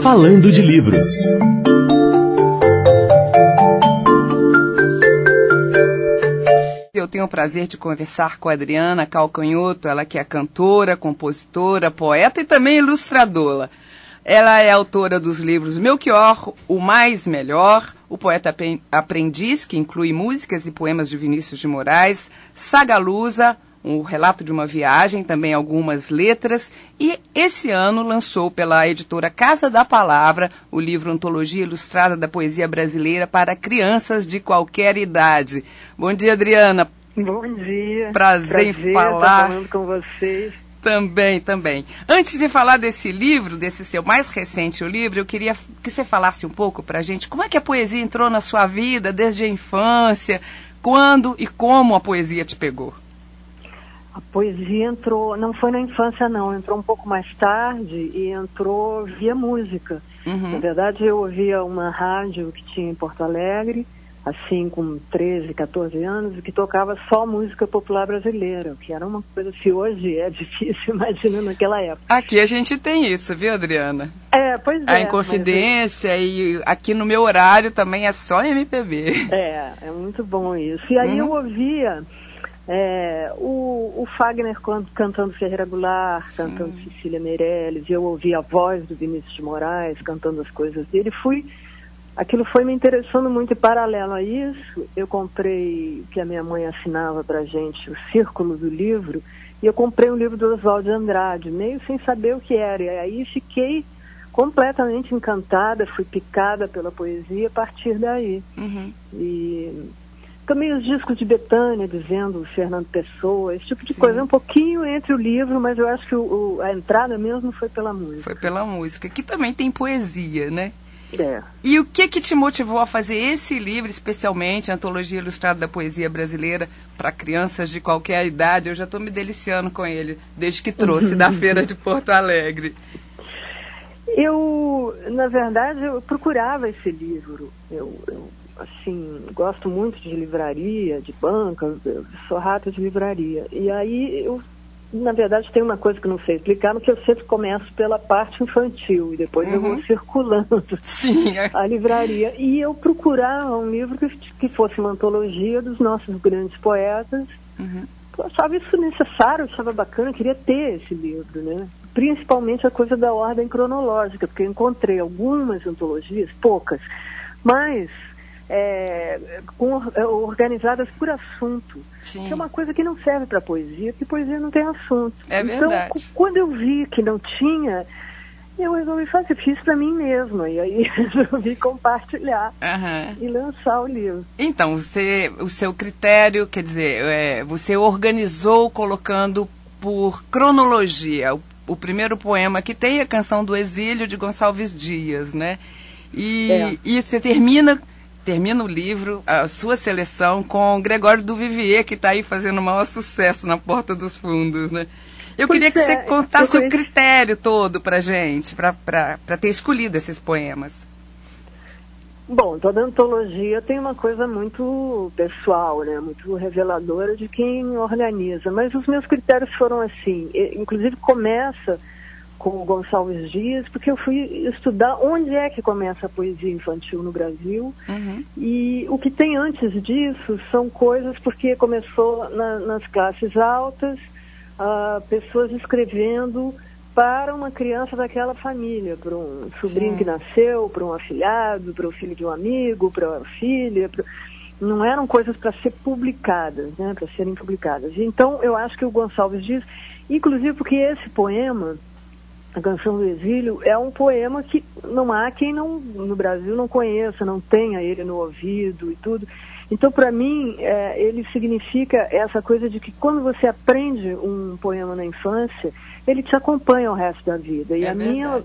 Falando de Livros. Eu tenho o prazer de conversar com a Adriana Calcanhoto, ela que é cantora, compositora, poeta e também ilustradora. Ela é autora dos livros Melchior, O Mais Melhor, O Poeta Aprendiz, que inclui músicas e poemas de Vinícius de Moraes, Sagalusa, um relato de uma viagem, também algumas letras, e esse ano lançou pela editora Casa da Palavra o livro Antologia Ilustrada da Poesia Brasileira para Crianças de Qualquer Idade. Bom dia, Adriana. Bom dia. Prazer em falar. Estar falando com vocês. Também. Antes de falar desse livro, desse seu mais recente livro, eu queria que você falasse um pouco pra gente como é que a poesia entrou na sua vida desde a infância, quando e como a poesia te pegou. A poesia entrou, não foi na infância não, entrou um pouco mais tarde e entrou via música. Na verdade eu ouvia uma rádio que tinha em Porto Alegre, assim com 13, 14 anos, que tocava só música popular brasileira, que era uma coisa que hoje é difícil imaginar naquela época. Aqui a gente tem isso, viu, Adriana? Pois é. A Inconfidência e aqui no meu horário também é só MPB. É muito bom isso. E aí eu ouvia o Fagner cantando Ferreira Goulart, cantando Cecília Meirelles, e eu ouvia a voz do Vinícius de Moraes cantando as coisas dele. Aquilo foi me interessando muito. E paralelo a isso, eu comprei, que a minha mãe assinava pra gente, o Círculo do Livro, e eu comprei um livro do Oswald de Andrade, meio sem saber o que era. E aí fiquei completamente encantada, fui picada pela poesia a partir daí. E também os discos de Bethânia, dizendo Fernando Pessoa, esse tipo de coisa. Um pouquinho entre o livro, mas eu acho que a entrada mesmo foi pela música. Foi pela música, que também tem poesia, né? E o que te motivou a fazer esse livro, especialmente, a Antologia Ilustrada da Poesia Brasileira, para crianças de qualquer idade? Eu já estou me deliciando com ele, desde que trouxe da Feira de Porto Alegre. Na verdade, eu procurava esse livro. Eu assim, gosto muito de livraria, de banca, eu sou rata de livraria. E aí, na verdade, tem uma coisa que não sei explicar, mas que eu sempre começo pela parte infantil e depois eu vou circulando a livraria. E eu procurava um livro que fosse uma antologia dos nossos grandes poetas. Eu achava isso necessário, eu achava bacana, eu queria ter esse livro, né? Principalmente a coisa da ordem cronológica, porque eu encontrei algumas antologias, poucas, mas organizadas por assunto, que é uma coisa que não serve para poesia, porque poesia não tem assunto. Então, quando eu vi que não tinha, eu resolvi fazer, fiz para mim mesma, e aí resolvi compartilhar e lançar o livro. Então, o seu critério, quer dizer, você organizou colocando por cronologia o primeiro poema que tem, a Canção do Exílio, de Gonçalves Dias, né? E você termina o livro, a sua seleção, com Gregório do Vivier, que está aí fazendo o maior sucesso na Porta dos Fundos, né? Eu queria que você contasse o critério todo pra gente, para ter escolhido esses poemas. Bom, toda antologia tem uma coisa muito pessoal, né? Muito reveladora de quem organiza. Mas os meus critérios foram assim, inclusive começa com o Gonçalves Dias, porque eu fui estudar onde é que começa a poesia infantil no Brasil. E o que tem antes disso são coisas, porque começou nas classes altas, pessoas escrevendo para uma criança daquela família, para um sobrinho que nasceu, para um afilhado, para o filho de um amigo, para a filha. Não eram coisas para ser publicadas, né? Para serem publicadas. Então, eu acho que o Gonçalves Dias, inclusive porque esse poema, A Canção do Exílio, é um poema que não há quem no Brasil não conheça, não tenha ele no ouvido e tudo. Então, para mim, ele significa essa coisa de que quando você aprende um poema na infância, ele te acompanha o resto da vida. E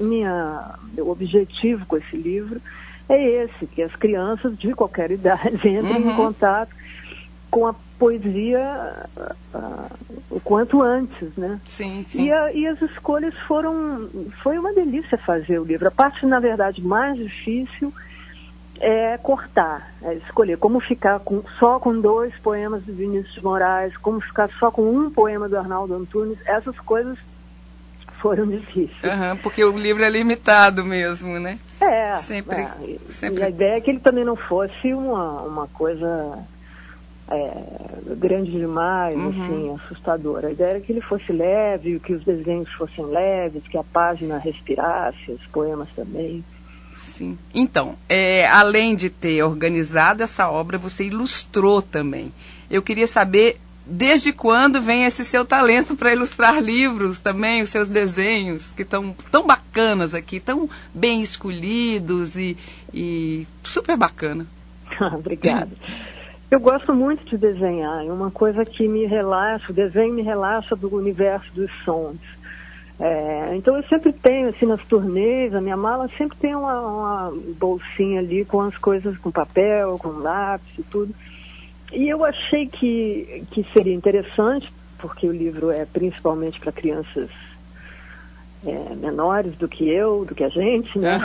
meu objetivo com esse livro é esse, que as crianças de qualquer idade entrem em contato com a poesia o quanto antes, né? Sim. E as escolhas foi uma delícia fazer o livro. A parte, na verdade, mais difícil é cortar, é escolher como ficar só com 2 poemas do Vinícius de Moraes, como ficar só com um poema do Arnaldo Antunes. Essas coisas foram difíceis. Porque o livro é limitado mesmo, né? Sempre. E a ideia é que ele também não fosse uma coisa grande demais, assim, assustadora. A ideia era que ele fosse leve, que os desenhos fossem leves, que a página respirasse, os poemas também. Sim. Então, além de ter organizado essa obra, você ilustrou também. Eu queria saber desde quando vem esse seu talento para ilustrar livros também, os seus desenhos, que estão tão bacanas aqui, tão bem escolhidos e super bacana. Obrigada. Eu gosto muito de desenhar, é uma coisa que me relaxa, o desenho me relaxa do universo dos sons. Então eu sempre tenho, assim, nas turnês, a minha mala sempre tem uma bolsinha ali com as coisas, com papel, com lápis e tudo. E eu achei que seria interessante, porque o livro é principalmente para crianças menores do que a gente, né?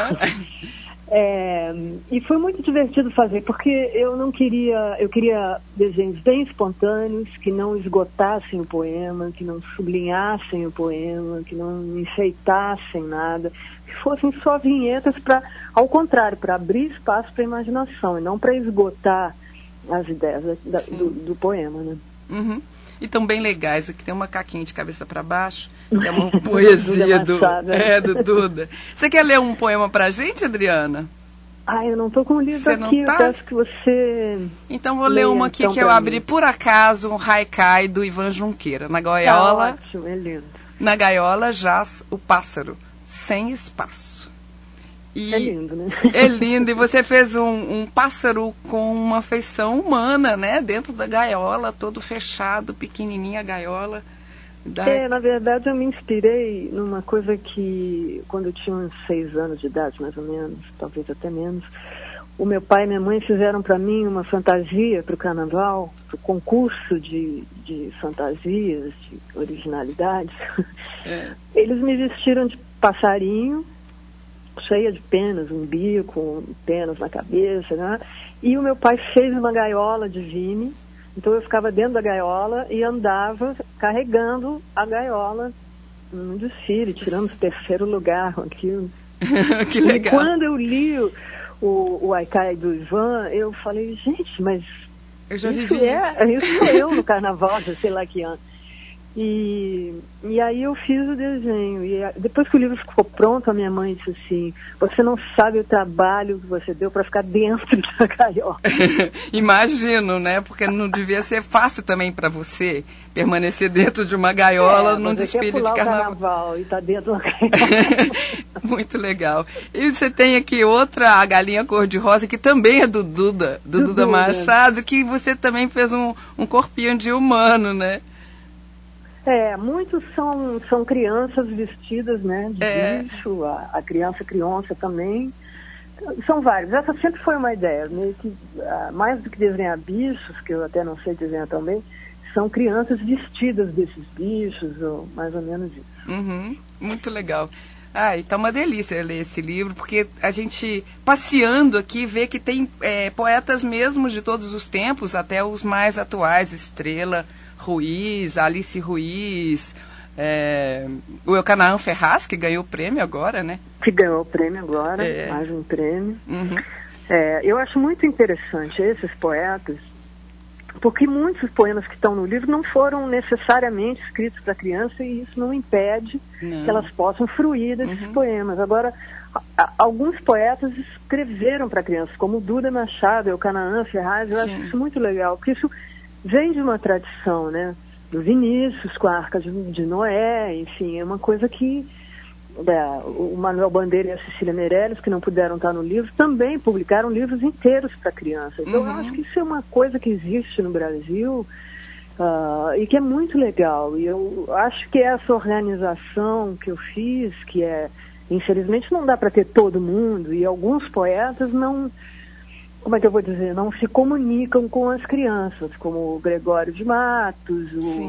E foi muito divertido fazer, porque eu queria desenhos bem espontâneos, que não esgotassem o poema, que não sublinhassem o poema, que não enfeitassem nada, que fossem só vinhetas ao contrário, para abrir espaço para a imaginação, e não para esgotar as ideias do poema, né? E tão bem legais, aqui tem uma caquinha de cabeça para baixo, que é uma poesia do Duda. Você quer ler um poema pra gente, Adriana? Eu não tô com o livro aqui, eu peço que você... Então vou ler uma aqui que eu abri por acaso, um haikai do Ivan Junqueira. Na gaiola... ótimo, é lindo. Na gaiola jaz o pássaro, sem espaço. É lindo, né? É lindo, e você fez um pássaro com uma feição humana, né? Dentro da gaiola, todo fechado, pequenininha a gaiola. Na verdade eu me inspirei numa coisa que, quando eu tinha uns 6 anos de idade, mais ou menos, talvez até menos, o meu pai e minha mãe fizeram para mim uma fantasia para o carnaval, para o concurso de fantasias, de originalidades. Eles me vestiram de passarinho, cheia de penas, um bico, penas na cabeça, né? E o meu pai fez uma gaiola de vime, então eu ficava dentro da gaiola e andava carregando a gaiola no desfile, tiramos 3º lugar com aquilo. Que legal. E quando eu li o haikai do Ivan, eu falei, gente, mas eu já vivi isso. Isso sou eu no carnaval, já sei lá que ano. E aí eu fiz o desenho, e depois que o livro ficou pronto, a minha mãe disse assim, você não sabe o trabalho que você deu para ficar dentro da gaiola. Imagino, né, porque não devia ser fácil também para você permanecer dentro de uma gaiola num desfile de carnaval. E tá dentro da gaiola. Muito legal. E você tem aqui outra, a galinha cor-de-rosa, que também é do Duda Machado, que você também fez um corpinho de humano, né? Muitos são crianças vestidas, né, de bicho, a criança criança também. São vários. Essa sempre foi uma ideia, meio que, mais do que desenhar bichos, que eu até não sei desenhar tão bem, são crianças vestidas desses bichos, ou mais ou menos isso. Muito legal. E tá uma delícia ler esse livro, porque a gente, passeando aqui, vê que tem poetas mesmo de todos os tempos, até os mais atuais, Estrela Ruiz, Alice Ruiz, o Elcanaã Ferraz, que ganhou o prêmio agora, né? Que ganhou o prêmio agora, mais um prêmio. Eu acho muito interessante esses poetas, porque muitos poemas que estão no livro não foram necessariamente escritos para criança, e isso não impede que elas possam fruir desses poemas. Agora, alguns poetas escreveram para crianças, como o Duda Machado, Elcanaã Ferraz. Eu acho isso muito legal, porque isso vem de uma tradição, né? Do Vinícius com a Arca de Noé, enfim, é uma coisa que o Manuel Bandeira e a Cecília Meirelles, que não puderam estar no livro, também publicaram livros inteiros para criança. Então, eu acho que isso é uma coisa que existe no Brasil e que é muito legal. E eu acho que essa organização que eu fiz, que infelizmente não dá para ter todo mundo, e alguns poetas não... Como é que eu vou dizer? Não se comunicam com as crianças, como o Gregório de Matos,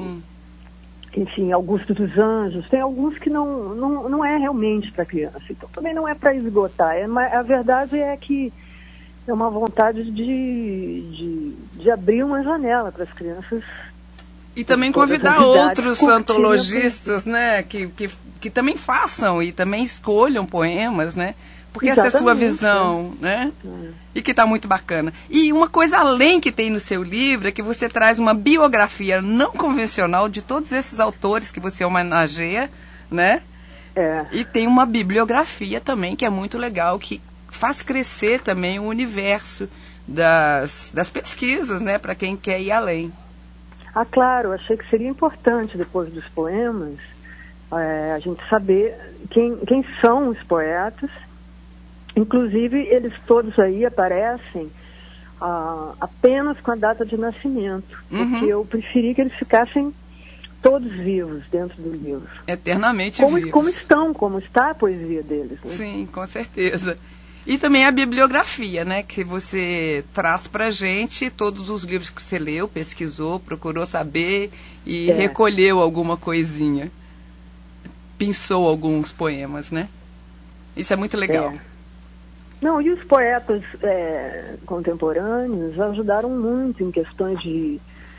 enfim, Augusto dos Anjos. Tem alguns que não é realmente para criança. Então também não é para esgotar. A verdade é que é uma vontade de abrir uma janela para as crianças E também convidar outros antologistas, né, que também façam e também escolham poemas, né? Porque essa é a sua visão, né? E que está muito bacana. E uma coisa além que tem no seu livro é que você traz uma biografia não convencional de todos esses autores que você homenageia, né? E tem uma bibliografia também que é muito legal, que faz crescer também o universo das pesquisas, né? Para quem quer ir além. Ah, claro, achei que seria importante, depois dos poemas, a gente saber quem são os poetas. Inclusive, eles todos aí aparecem apenas com a data de nascimento, porque eu preferi que eles ficassem todos vivos dentro do livro. Eternamente vivos. Como está a poesia deles. Né? Sim, com certeza. E também a bibliografia, né, que você traz pra gente todos os livros que você leu, pesquisou, procurou saber e recolheu alguma coisinha. Pensou alguns poemas, né? Isso é muito legal. Não, e os poetas contemporâneos ajudaram muito em questões de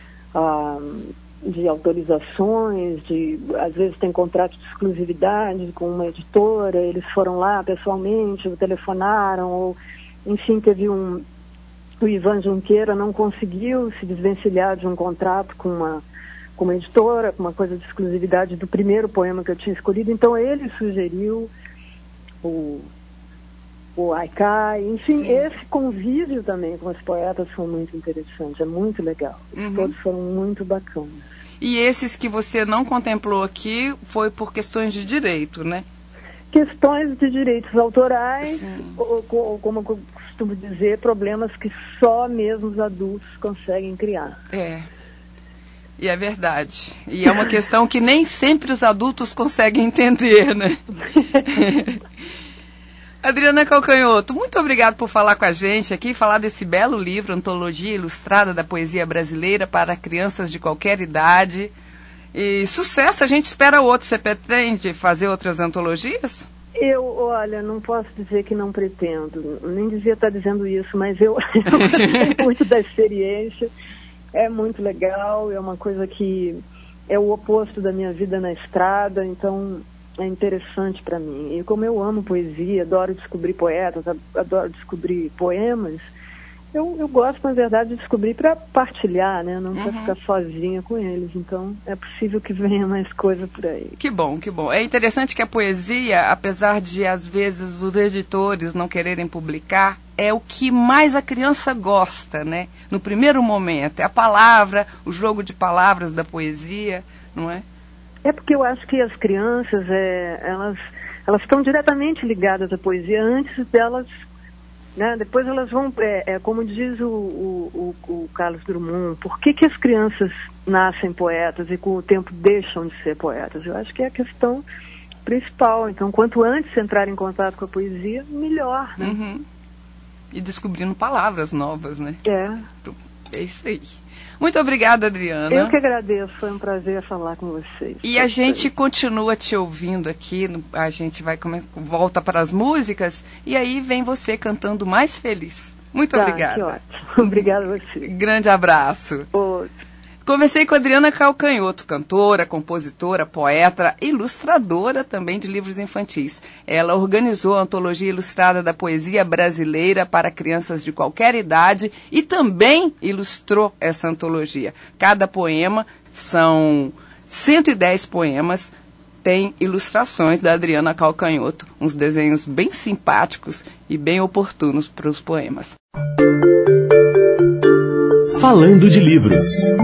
autorizações, às vezes tem contrato de exclusividade com uma editora, eles foram lá pessoalmente, telefonaram, ou, enfim, teve o Ivan Junqueira não conseguiu se desvencilhar de um contrato com uma editora, com uma coisa de exclusividade do primeiro poema que eu tinha escolhido, então ele sugeriu o Haikai, enfim, esse convívio também com os poetas foi muito interessante, é muito legal. Todos foram muito bacanas. E esses que você não contemplou aqui foi por questões de direito, né? Questões de direitos autorais, ou como eu costumo dizer, problemas que só mesmo os adultos conseguem criar. E é verdade. E é uma questão que nem sempre os adultos conseguem entender, né? Adriana Calcanhoto, muito obrigado por falar com a gente aqui, falar desse belo livro, Antologia Ilustrada da Poesia Brasileira para Crianças de Qualquer Idade. E sucesso, a gente espera outro. Você pretende fazer outras antologias? Olha, não posso dizer que não pretendo, nem devia estar dizendo isso, mas eu gostei muito da experiência, é muito legal, é uma coisa que é o oposto da minha vida na estrada, então é interessante para mim. E como eu amo poesia, adoro descobrir poetas, adoro descobrir poemas, eu gosto, na verdade, de descobrir para partilhar, né? Não para ficar sozinha com eles. Então, é possível que venha mais coisa por aí. Que bom, que bom. É interessante que a poesia, apesar de, às vezes, os editores não quererem publicar, é o que mais a criança gosta, né? No primeiro momento, é a palavra, o jogo de palavras da poesia, não é? É porque eu acho que as crianças, elas estão diretamente ligadas à poesia antes delas, né? Depois elas vão, como diz o Carlos Drummond, por que as crianças nascem poetas e com o tempo deixam de ser poetas? Eu acho que é a questão principal. Então, quanto antes entrar em contato com a poesia, melhor, né? E descobrindo palavras novas, né? É isso aí. Muito obrigada, Adriana. Eu que agradeço, foi um prazer falar com vocês. E a gente continua te ouvindo aqui, a gente volta para as músicas, e aí vem você cantando mais feliz. Muito obrigada. Que ótimo. Obrigada a você. Grande abraço. Outro. Conversei com a Adriana Calcanhoto, cantora, compositora, poeta, ilustradora também de livros infantis. Ela organizou a Antologia Ilustrada da Poesia Brasileira para crianças de qualquer idade e também ilustrou essa antologia. Cada poema, são 110 poemas, tem ilustrações da Adriana Calcanhoto, uns desenhos bem simpáticos e bem oportunos para os poemas. Falando de livros.